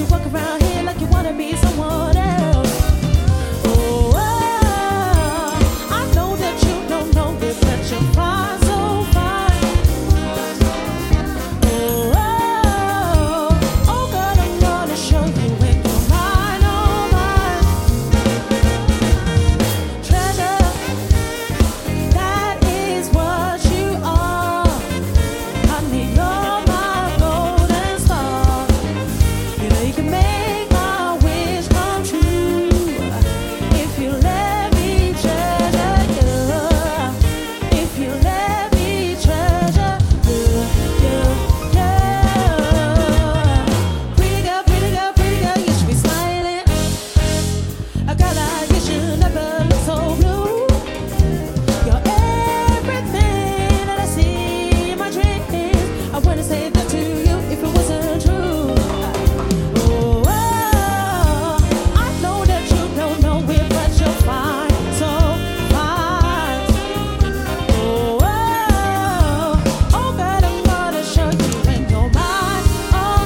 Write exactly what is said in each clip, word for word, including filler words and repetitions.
walk around here like you wanna be someone else. Oh, oh, I know that you don't know it, but you're fine, so fine. Oh, oh, oh, girl, I'm gonna show you when you're mine, oh mine. Treasure, that is what you are. Honey, you're my golden star. You know you can make my wish come true if you let me treasure you. If you let me treasure you, you, you. Pretty girl, pretty girl, pretty girl, you should be smiling. A girl like you should never look so blue. You're everything that I see in my dreams. I wanna say that to you if it wasn't true. Oh, oh, I know that you don't know it, but you're fine, so fine. Oh, oh, oh, but I'm gonna show you when you're mine, oh,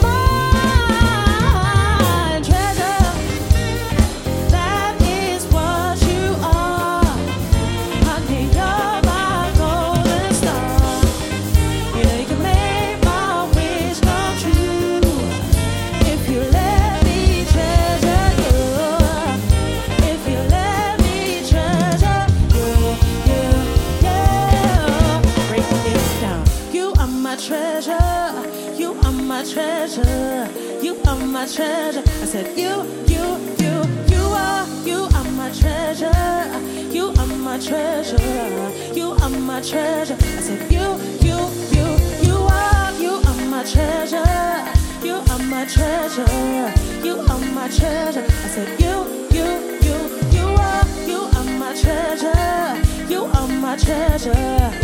mine. Treasure, that is what you are. Honey, you're my golden star. You know you can make my wish come true if you let me treasure you. If you let me treasure you, you, you. Break it down. You are my treasure. You are my treasure. You are my treasure. I said you, you, you, you are. You are my treasure. You are my treasure. You are my treasure. I said you, you, you, you are. You are my treasure. You are my treasure. You are my treasure. I said you, you, you, you are. You are my treasure. You are my treasure.